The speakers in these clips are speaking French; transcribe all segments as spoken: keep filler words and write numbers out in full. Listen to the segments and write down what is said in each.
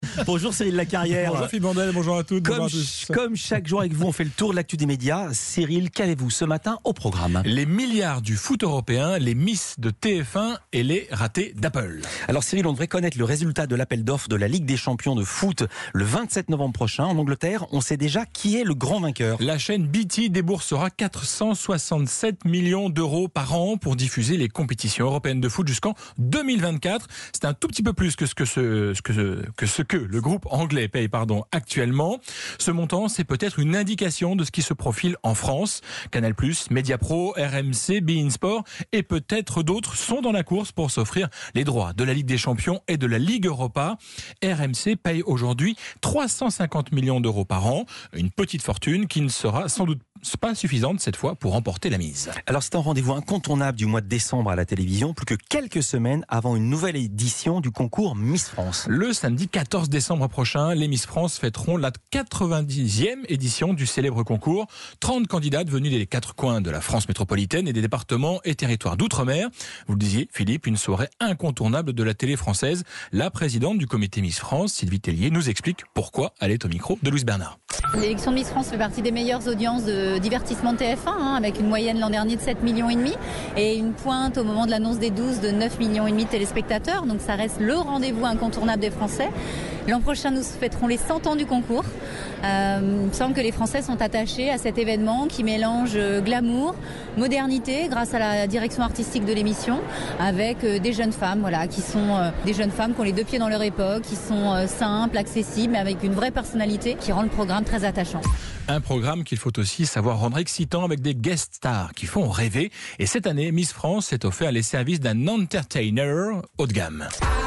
Bonjour Cyril Lacarrière. Bonjour Philippe Bandel, bonjour à toutes, Comme, bonjour à tous. comme chaque jour avec vous, on fait le tour de l'actu des médias. Cyril, qu'avez-vous ce matin au programme? Les milliards du foot européen, les Miss de T F un et les ratés d'Apple. Alors Cyril, on devrait connaître le résultat de l'appel d'offres de la Ligue des champions de foot le vingt-sept novembre prochain. En Angleterre, on sait déjà qui est le grand vainqueur. La chaîne B T déboursera quatre cent soixante-sept millions d'euros par an pour diffuser les compétitions européennes de foot jusqu'en deux mille vingt-quatre. C'est un tout petit peu plus que ce que, ce, ce que, que, ce que le groupe anglais paye pardon, actuellement. Ce montant, c'est peut-être une indication de ce qui se profile en France. Canal plus, Mediapro, R M C, beIN Sport et peut-être d'autres sont dans la course pour s'offrir les droits de la Ligue des champions et de la Ligue Europa. R M C paye aujourd'hui trois cent cinquante millions d'euros par an. Une petite fortune qui ne sera sans doute pas suffisante cette fois pour remporter la mise. Alors c'est un rendez-vous incontournable du mois de décembre à la télévision, plus que quelques semaines avant une nouvelle édition du concours Miss France. Le samedi quatorze décembre prochain, les Miss France fêteront la quatre-vingt-dixième édition du célèbre concours. trente candidates venues des quatre coins de la France métropolitaine et des départements et territoires d'outre-mer. Vous le disiez, Philippe, une soirée incontournable de la télé française. La présidente du comité Miss France, Sylvie Tellier, nous explique pourquoi elle est au micro de Louise Bernard. L'élection de Miss France fait partie des meilleures audiences de divertissement de T F un, hein, avec une moyenne l'an dernier de sept millions et demi et une pointe au moment de l'annonce des douze de neuf millions et demi de téléspectateurs. Donc ça reste le rendez-vous incontournable des Français. L'an prochain, nous fêterons les cent ans du concours. Euh, il me semble que les Français sont attachés à cet événement qui mélange glamour, modernité, grâce à la direction artistique de l'émission, avec euh, des jeunes femmes, voilà, qui sont euh, des jeunes femmes qui ont les deux pieds dans leur époque, qui sont euh, simples, accessibles, mais avec une vraie personnalité qui rend le programme très attachant. Un programme qu'il faut aussi savoir rendre excitant avec des guest stars qui font rêver. Et cette année, Miss France s'est offert les services d'un entertainer haut de gamme.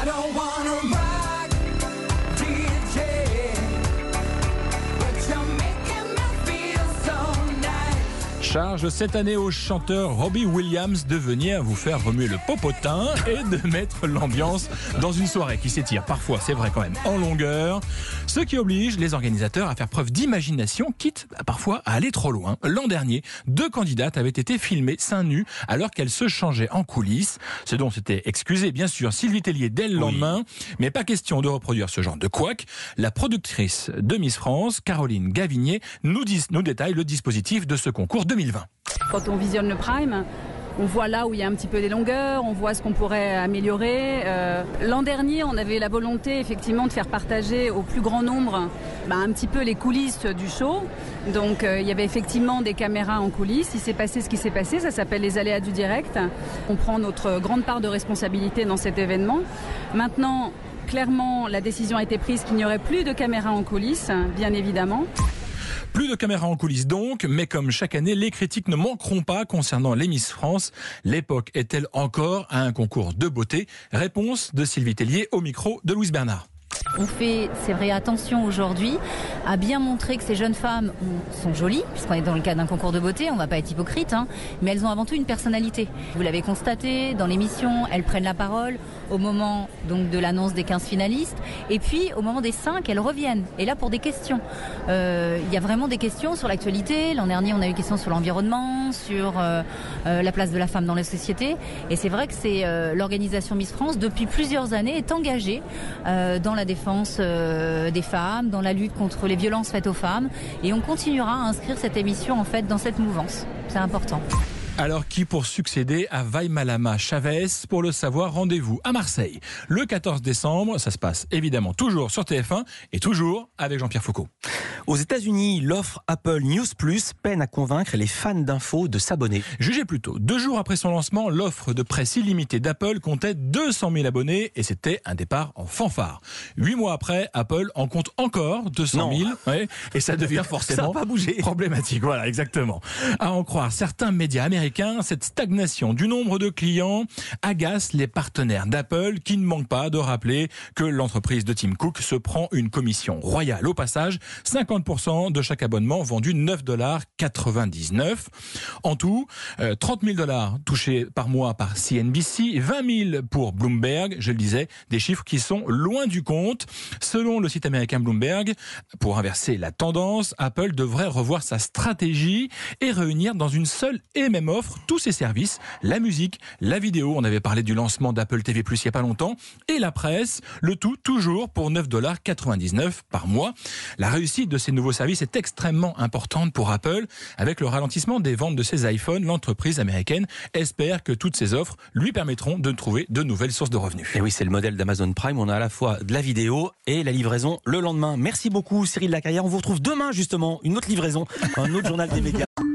Charge cette année au chanteur Robbie Williams de venir vous faire remuer le popotin et de mettre l'ambiance dans une soirée qui s'étire parfois, c'est vrai quand même, en longueur. Ce qui oblige les organisateurs à faire preuve d'imagination, quitte parfois à aller trop loin. L'an dernier, deux candidates avaient été filmées seins nus alors qu'elles se changeaient en coulisses. Ce dont s'était excusé bien sûr Sylvie Tellier dès le lendemain, oui. Mais pas question de reproduire ce genre de couac. La productrice de Miss France, Caroline Gavinier, nous, dit, nous détaille le dispositif de ce concours deux mille vingt. Quand on visionne le prime, on voit là où il y a un petit peu des longueurs, on voit ce qu'on pourrait améliorer. Euh, l'an dernier, on avait la volonté effectivement de faire partager au plus grand nombre bah, un petit peu les coulisses du show. Donc euh, il y avait effectivement des caméras en coulisses. Il s'est passé ce qui s'est passé, ça s'appelle les aléas du direct. On prend notre grande part de responsabilité dans cet événement. Maintenant, clairement, la décision a été prise qu'il n'y aurait plus de caméras en coulisses, bien évidemment. Plus de caméras en coulisses donc, mais comme chaque année, les critiques ne manqueront pas concernant les Miss France. L'époque est-elle encore à un concours de beauté? Réponse de Sylvie Tellier au micro de Louise Bernard. On fait, c'est vrai, attention aujourd'hui à bien montrer que ces jeunes femmes sont jolies, puisqu'on est dans le cadre d'un concours de beauté, on ne va pas être hypocrite, hein, mais elles ont avant tout une personnalité. Vous l'avez constaté dans l'émission, elles prennent la parole au moment donc de l'annonce des quinze finalistes, et puis au moment des cinq, elles reviennent. Et là, pour des questions. Euh, il y a vraiment des questions sur l'actualité. L'an dernier, on a eu des questions sur l'environnement, sur euh, euh, la place de la femme dans la société. Et c'est vrai que c'est euh, l'organisation Miss France, depuis plusieurs années, est engagée euh, dans la défense euh, des femmes, dans la lutte contre les violences faites aux femmes, et on continuera à inscrire cette émission en fait dans cette mouvance. C'est important. Alors qui pour succéder à Vaimalama Chavez? Pour le savoir, rendez-vous à Marseille le quatorze décembre. Ça se passe évidemment toujours sur T F un et toujours avec Jean-Pierre Foucault. Aux États-Unis, l'offre Apple News Plus peine à convaincre les fans d'infos de s'abonner. Jugez plutôt, deux jours après son lancement, l'offre de presse illimitée d'Apple comptait deux cent mille abonnés et c'était un départ en fanfare. Huit mois après, Apple en compte encore deux cent mille ouais, et ça devient forcément ça n'a pas bougé. Problématique. Voilà, exactement. À en croire certains médias américains, cette stagnation du nombre de clients agace les partenaires d'Apple qui ne manquent pas de rappeler que l'entreprise de Tim Cook se prend une commission royale au passage, cinquante pour cent de chaque abonnement vendu, neuf dollars quatre-vingt-dix-neuf. En tout, euh, trente mille dollars touchés par mois par C N B C, vingt mille pour Bloomberg, je le disais, des chiffres qui sont loin du compte. Selon le site américain Bloomberg, pour inverser la tendance, Apple devrait revoir sa stratégie et réunir dans une seule et même offre offre tous ses services, la musique, la vidéo, on avait parlé du lancement d'Apple T V plus, il n'y a pas longtemps, et la presse, le tout toujours pour neuf dollars quatre-vingt-dix-neuf par mois. La réussite de ces nouveaux services est extrêmement importante pour Apple. Avec le ralentissement des ventes de ses iPhones, l'entreprise américaine espère que toutes ces offres lui permettront de trouver de nouvelles sources de revenus. Et oui, c'est le modèle d'Amazon Prime. On a à la fois de la vidéo et la livraison le lendemain. Merci beaucoup Cyril Lacarrière. On vous retrouve demain justement, une autre livraison, un autre journal des médias.